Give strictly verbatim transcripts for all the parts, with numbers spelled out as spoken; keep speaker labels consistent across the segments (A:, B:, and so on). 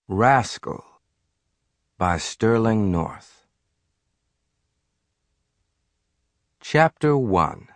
A: Rascal by Sterling North. Chapter one.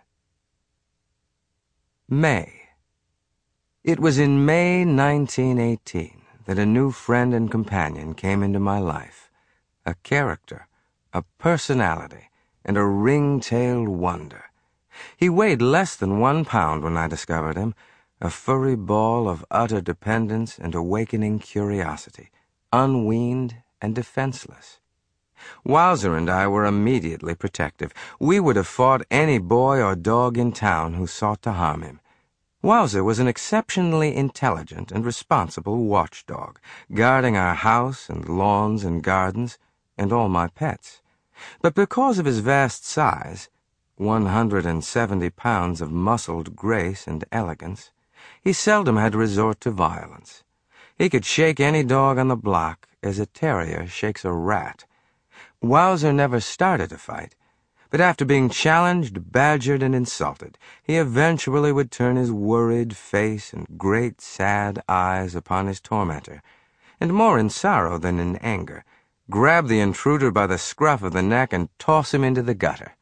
A: May. It was in May nineteen eighteen that a new friend and companion came into my life, a character, a personality, and a ring-tailed wonder. He weighed less than one pound when I discovered him, a furry ball of utter dependence and awakening curiosity, unweaned and defenseless. Wowzer and I were immediately protective. We would have fought any boy or dog in town who sought to harm him. Wowzer was an exceptionally intelligent and responsible watchdog, guarding our house and lawns and gardens, and all my pets. But because of his vast size, one hundred and seventy pounds of muscled grace and elegance, he seldom had to resort to violence. He could shake any dog on the block as a terrier shakes a rat. Wowzer never started a fight, but after being challenged, badgered, and insulted, he eventually would turn his worried face and great sad eyes upon his tormentor, and more in sorrow than in anger, grab the intruder by the scruff of the neck and toss him into the gutter.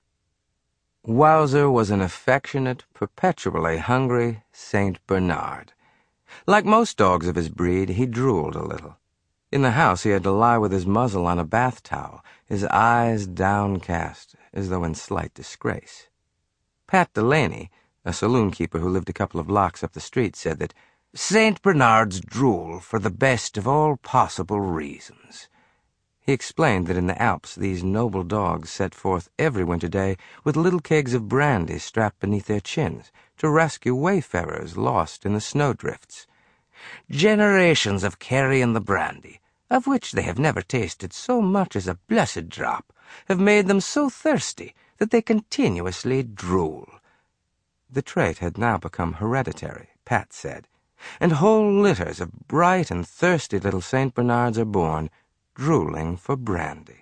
A: Wowzer was an affectionate, perpetually hungry Saint Bernard. Like most dogs of his breed, he drooled a little. In the house he had to lie with his muzzle on a bath towel, his eyes downcast, as though in slight disgrace. Pat Delaney, a saloon keeper who lived a couple of blocks up the street, said that Saint Bernards drool for the best of all possible reasons. He explained that in the Alps these noble dogs set forth every winter day with little kegs of brandy strapped beneath their chins to rescue wayfarers lost in the snowdrifts. Generations of carrying the brandy, of which they have never tasted so much as a blessed drop, have made them so thirsty that they continuously drool. The trait had now become hereditary, Pat said, and whole litters of bright and thirsty little Saint Bernards are born, drooling for brandy.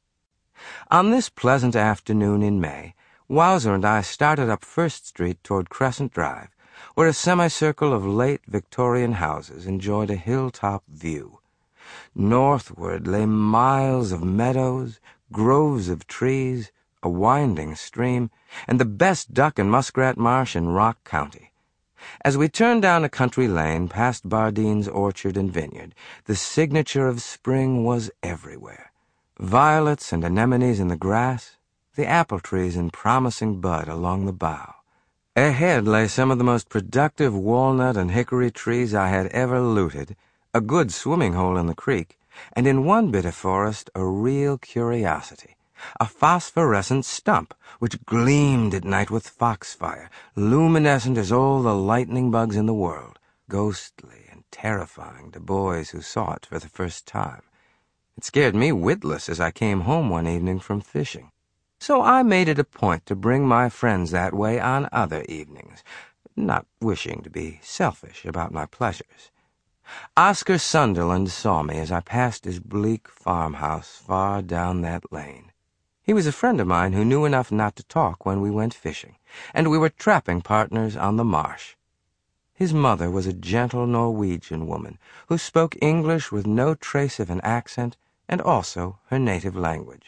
A: On this pleasant afternoon in May, Wowzer and I started up First Street toward Crescent Drive, where a semicircle of late Victorian houses enjoyed a hilltop view. Northward lay miles of meadows, groves of trees, a winding stream, and the best duck and muskrat marsh in Rock County. As we turned down a country lane past Bardine's orchard and vineyard, the signature of spring was everywhere. Violets and anemones in the grass, the apple trees in promising bud along the bough. Ahead lay some of the most productive walnut and hickory trees I had ever looted, a good swimming hole in the creek, and in one bit of forest a real curiosity, a phosphorescent stump which gleamed at night with foxfire, luminescent as all the lightning bugs in the world, ghostly and terrifying to boys who saw it for the first time. It scared me witless as I came home one evening from fishing. So I made it a point to bring my friends that way on other evenings, not wishing to be selfish about my pleasures. Oscar Sunderland saw me as I passed his bleak farmhouse far down that lane. He was a friend of mine who knew enough not to talk when we went fishing, and we were trapping partners on the marsh. His mother was a gentle Norwegian woman who spoke English with no trace of an accent and also her native language.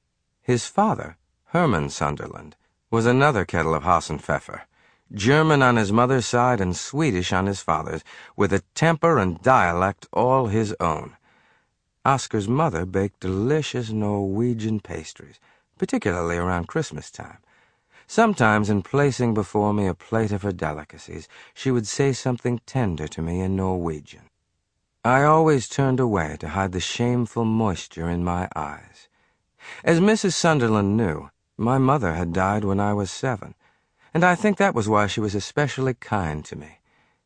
A: His father, Herman Sunderland, was another kettle of Hassenpfeffer, German on his mother's side and Swedish on his father's, with a temper and dialect all his own. Oscar's mother baked delicious Norwegian pastries, particularly around Christmas time. Sometimes, in placing before me a plate of her delicacies, she would say something tender to me in Norwegian. I always turned away to hide the shameful moisture in my eyes. As Missus Sunderland knew, my mother had died when I was seven, and I think that was why she was especially kind to me.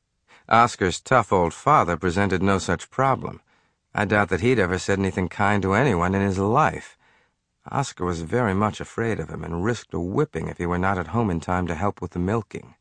A: Oscar's tough old father presented no such problem. I doubt that he'd ever said anything kind to anyone in his life. Oscar was very much afraid of him and risked a whipping if he were not at home in time to help with the milking.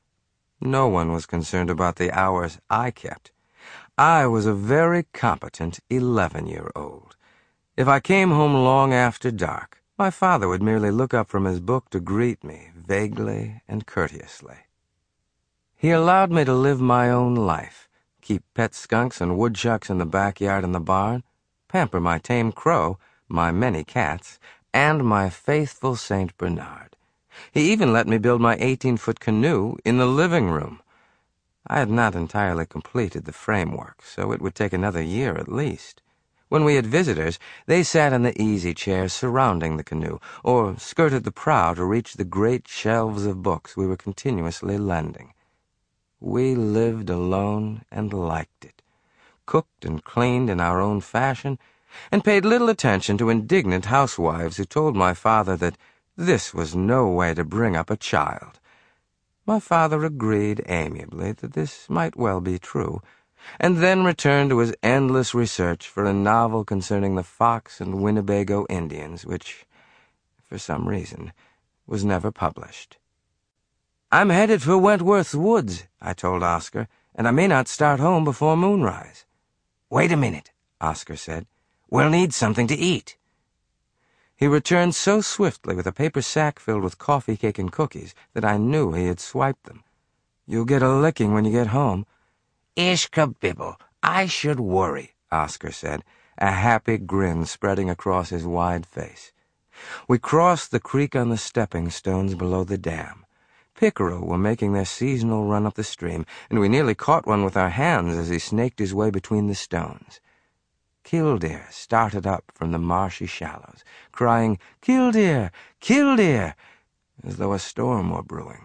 A: No one was concerned about the hours I kept. I was a very competent eleven-year-old. If I came home long after dark, my father would merely look up from his book to greet me, vaguely and courteously. He allowed me to live my own life, keep pet skunks and woodchucks in the backyard and the barn, pamper my tame crow, my many cats, and my faithful Saint Bernard. He even let me build my eighteen-foot canoe in the living room. I had not entirely completed the framework, so it would take another year at least. When we had visitors, they sat in the easy chairs surrounding the canoe, or skirted the prow to reach the great shelves of books we were continuously lending. We lived alone and liked it, cooked and cleaned in our own fashion, and paid little attention to indignant housewives who told my father that this was no way to bring up a child. My father agreed amiably that this might well be true, and then returned to his endless research for a novel concerning the Fox and Winnebago Indians, which, for some reason, was never published. "I'm headed for Wentworth's woods," I told Oscar, "and I may not start home before moonrise." "Wait a minute," Oscar said. "We'll need something to eat." He returned so swiftly with a paper sack filled with coffee cake and cookies that I knew he had swiped them. "You'll get a licking when you get home." "Ishkabibble, I should worry," Oscar said, a happy grin spreading across his wide face. We crossed the creek on the stepping stones below the dam. Pickerel were making their seasonal run up the stream, and we nearly caught one with our hands as he snaked his way between the stones. Killdeer started up from the marshy shallows, crying, "Killdeer! Killdeer!" as though a storm were brewing.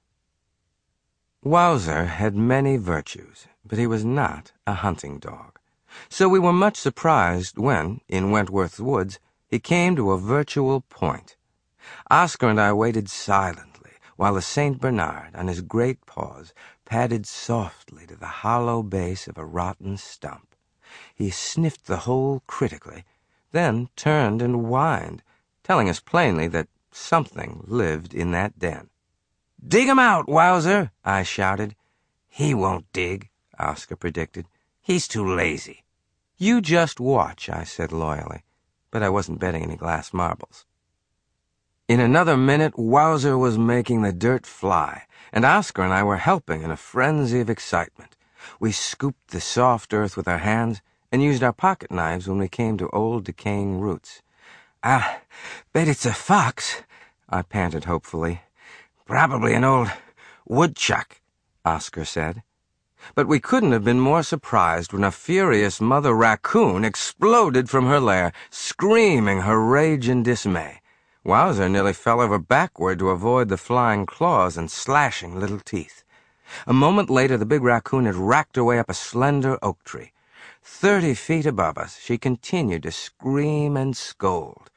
A: Wowzer had many virtues, but he was not a hunting dog. So we were much surprised when, in Wentworth's woods, he came to a virtual point. Oscar and I waited silently while the Saint Bernard, on his great paws, padded softly to the hollow base of a rotten stump. He sniffed the hole critically, then turned and whined, telling us plainly that something lived in that den. "Dig him out, Wowzer!" I shouted. "He won't dig," Oscar predicted. "He's too lazy." "You just watch," I said loyally, but I wasn't betting any glass marbles. In another minute, Wowzer was making the dirt fly, and Oscar and I were helping in a frenzy of excitement. We scooped the soft earth with our hands and used our pocket knives when we came to old decaying roots. "I bet it's a fox," I panted hopefully. "Probably an old woodchuck," Oscar said. But we couldn't have been more surprised when a furious mother raccoon exploded from her lair, screaming her rage and dismay. Wowzer nearly fell over backward to avoid the flying claws and slashing little teeth. A moment later, the big raccoon had racked her way up a slender oak tree. Thirty feet above us, she continued to scream and scold.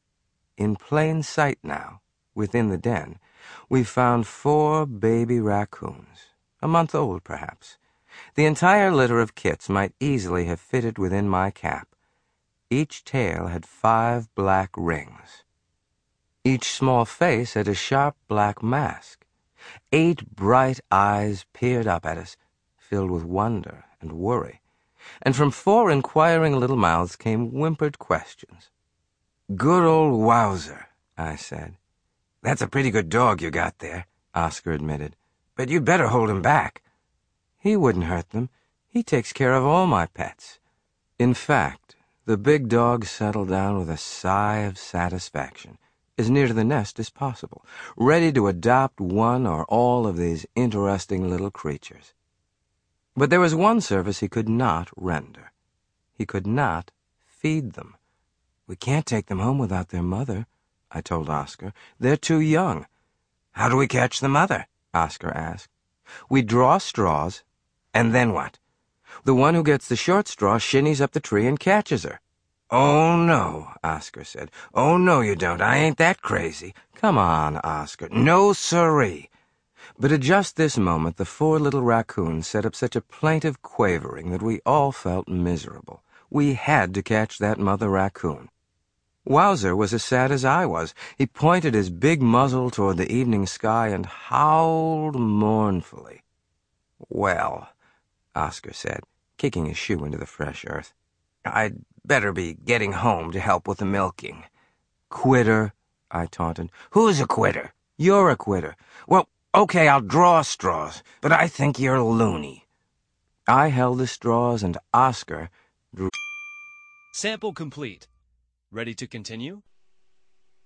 A: In plain sight now, within the den, we found four baby raccoons, a month old perhaps. The entire litter of kits might easily have fitted within my cap. Each tail had five black rings. Each small face had a sharp black mask. Eight bright eyes peered up at us, filled with wonder and worry, and from four inquiring little mouths came whimpered questions. "Good old Wowzer," I said. "That's a pretty good dog you got there," Oscar admitted. "But you'd better hold him back." "He wouldn't hurt them. He takes care of all my pets." In fact, the big dog settled down with a sigh of satisfaction, as near to the nest as possible, ready to adopt one or all of these interesting little creatures. But there was one service he could not render. He could not feed them. "We can't take them home without their mother," I told Oscar. "They're too young." "How do we catch the mother?" Oscar asked. "We draw straws, and then what?" "The one who gets the short straw shinnies up the tree and catches her." "Oh, no," Oscar said. "Oh, no, you don't. I ain't that crazy." "Come on, Oscar." "No, sirree." But at just this moment, the four little raccoons set up such a plaintive quavering that we all felt miserable. We had to catch that mother raccoon. Wowzer was as sad as I was. He pointed his big muzzle toward the evening sky and howled mournfully. "Well," Oscar said, kicking his shoe into the fresh earth, "I'd better be getting home to help with the milking." "Quitter," I taunted. "Who's a quitter?" "You're a quitter." "Well, okay, I'll draw straws, but I think you're loony." I held the straws and Oscar drew.
B: Sample complete. Ready to continue?